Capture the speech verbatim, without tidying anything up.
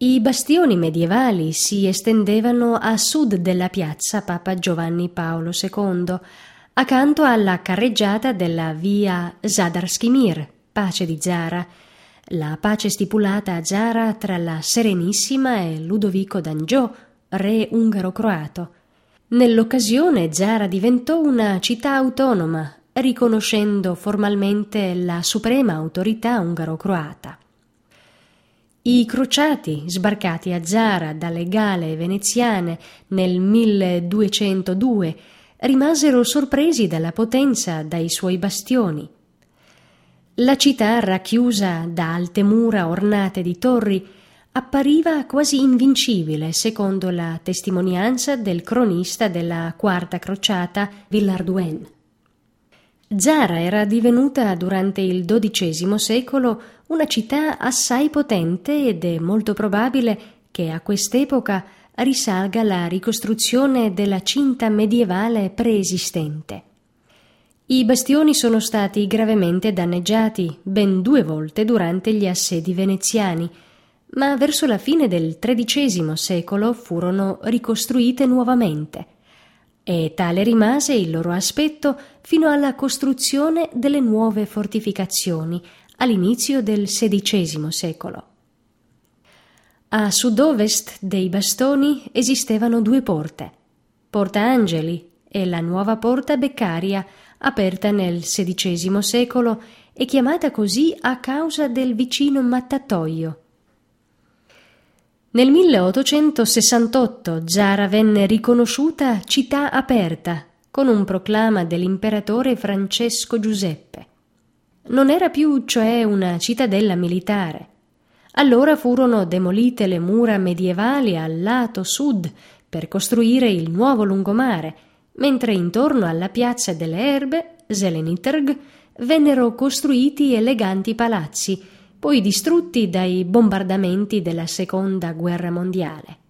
I bastioni medievali si estendevano a sud della piazza Papa Giovanni Paolo secondo, accanto alla carreggiata della via Zadarski Mir, pace di Zara, la pace stipulata a Zara tra la Serenissima e Ludovico d'Angiò, re ungaro-croato. Nell'occasione Zara diventò una città autonoma, riconoscendo formalmente la suprema autorità ungaro-croata. I crociati, sbarcati a Zara dalle gale veneziane nel milleduecentodue, rimasero sorpresi dalla potenza dai suoi bastioni. La città, racchiusa da alte mura ornate di torri, appariva quasi invincibile, secondo la testimonianza del cronista della quarta crociata Villarduin. Zara era divenuta durante il dodicesimo secolo una città assai potente ed è molto probabile che a quest'epoca risalga la ricostruzione della cinta medievale preesistente. I bastioni sono stati gravemente danneggiati ben due volte durante gli assedi veneziani, ma verso la fine del tredicesimo secolo furono ricostruite nuovamente, e tale rimase il loro aspetto fino alla costruzione delle nuove fortificazioni all'inizio del sedicesimo secolo. A sud-ovest dei bastoni esistevano due porte, Porta Angeli e la nuova Porta Beccaria, aperta nel sedicesimo secolo e chiamata così a causa del vicino mattatoio. Nel milleottocentosessantotto Zara venne riconosciuta città aperta con un proclama dell'imperatore Francesco Giuseppe. Non era più cioè una cittadella militare. Allora furono demolite le mura medievali al lato sud per costruire il nuovo lungomare, mentre intorno alla piazza delle Erbe, Zeleniterg, vennero costruiti eleganti palazzi, poi distrutti dai bombardamenti della Seconda Guerra Mondiale.